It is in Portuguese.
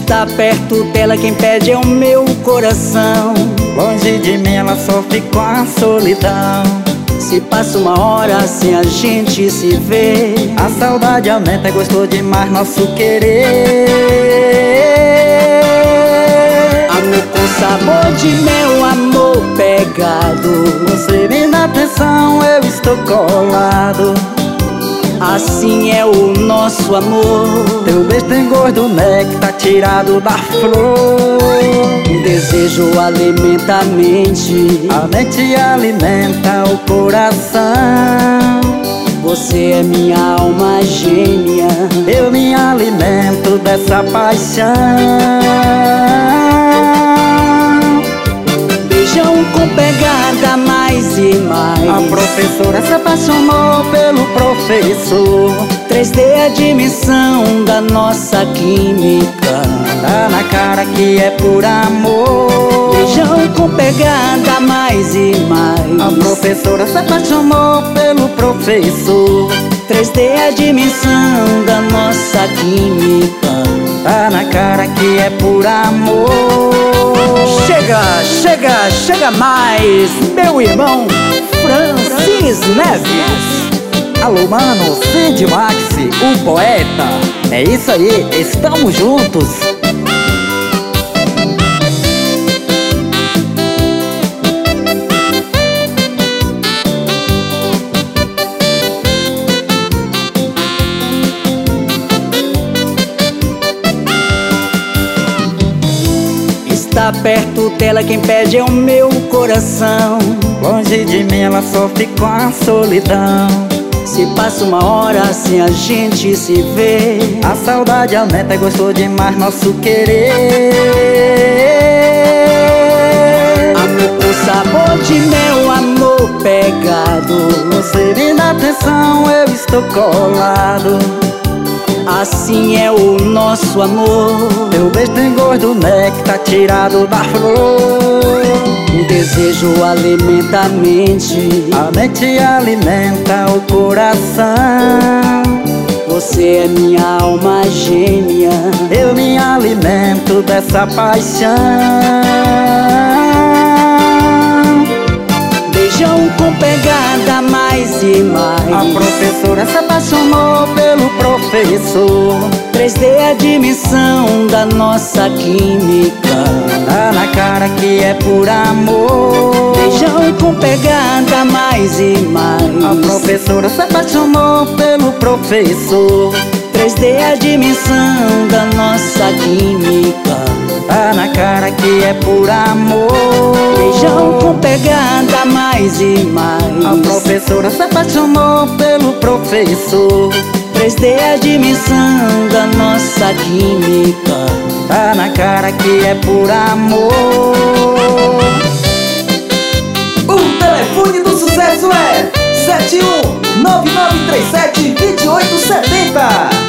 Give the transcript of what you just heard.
Está perto dela quem pede é o meu coração. Longe de mim ela sofre com a solidão. Se passa uma hora sem a gente se ver, a saudade aumenta, gostou demais nosso querer. Amor com sabor de mel, amor pegado. Você me dá atenção, eu estou colado. Assim é o nosso amor. Teu beijo tem gosto do néctar tirado da flor. Um desejo alimenta a mente alimenta o coração. Você é minha alma gêmea, eu me alimento dessa paixão. Beijão com pegada mais e mais. A professora se apaixonou pelo professor. 3D é a dimensão da nossa química. Tá na cara que é por amor. Beijão com pegada mais e mais. A professora se apaixonou pelo professor. 3D é a dimensão da nossa química. Tá na cara que é por amor. Chega, chega, chega mais, meu irmão Francis Neves. Alô, mano, Cid Maxi, o poeta. É isso aí, estamos juntos. Está perto dela quem pede é o meu coração. Longe de mim ela sofre com a solidão. Se passa uma hora sem a gente se ver, a saudade aumenta, gostou demais nosso querer. Amor com sabor de mel, amor pegado. Você me dá atenção, eu estou colado. Assim é o nosso amor. Teu beijo tem gosto do néctar tirado da flor. Um desejo alimenta a mente alimenta o coração. Você é minha alma gêmea, eu me alimento dessa paixão. Beijão com pegada mais e mais. A professora se apaixonou pelo professor. 3D é a dimensão da nossa química. Tá na cara que é por amor. Beijão com pegada mais e mais. A professora se apaixonou pelo professor. 3D é a dimensão da nossa química. Tá na cara que é por amor. Beijão com pegada mais e mais. A professora se apaixonou pelo professor. 3D é a dimensão da nossa química. Tá na cara que é por amor. O telefone do sucesso é 7199372870.